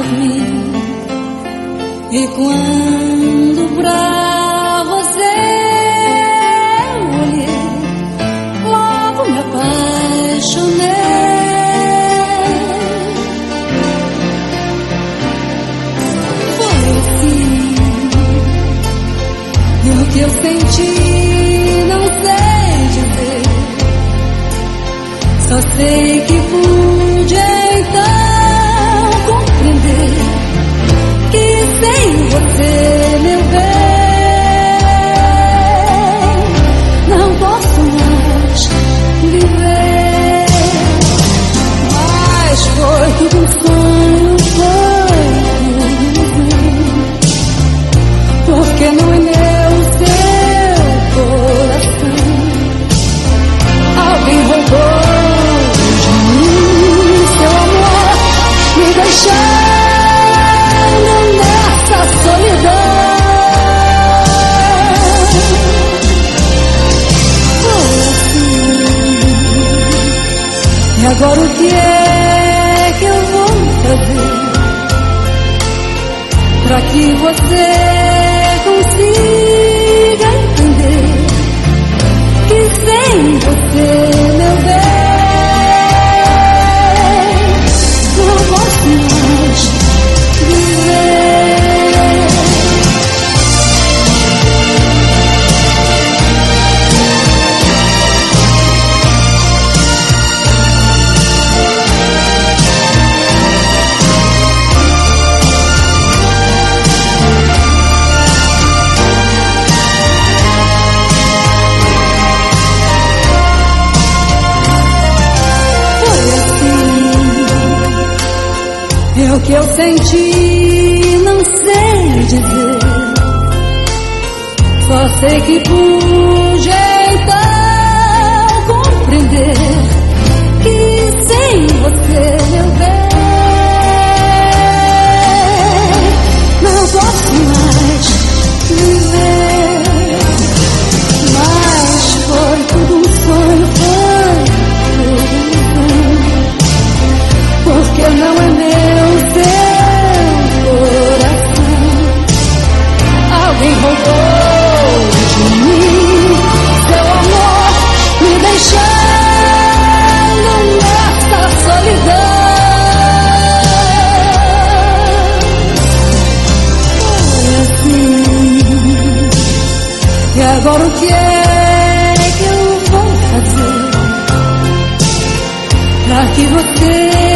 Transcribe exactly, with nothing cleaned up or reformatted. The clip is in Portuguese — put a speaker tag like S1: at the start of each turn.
S1: por mim. E quando pra você eu olhei, logo me apaixonei. Foi assim, e o que eu senti não sei dizer, só sei que pude então compreender que sem você, meu bem, não posso mais viver. Mas foi tudo um sonho, foi tudo, porque não é meu o seu coração. Alguém roubou de mim seu amor, me deixando solidão. Foi assim. E agora o que é que eu vou fazer pra que você consiga entender que sem você, meu bem, não posso mais viver. O que eu senti não sei dizer, só sei que pude então compreender que sem você, meu bem, não posso mais viver. Mas foi tudo um sonho, foi tudo um sonho, porque não é meu roubou de mim seu amor, me deixando nessa solidão. Foi assim. E agora o que é que eu vou fazer pra que você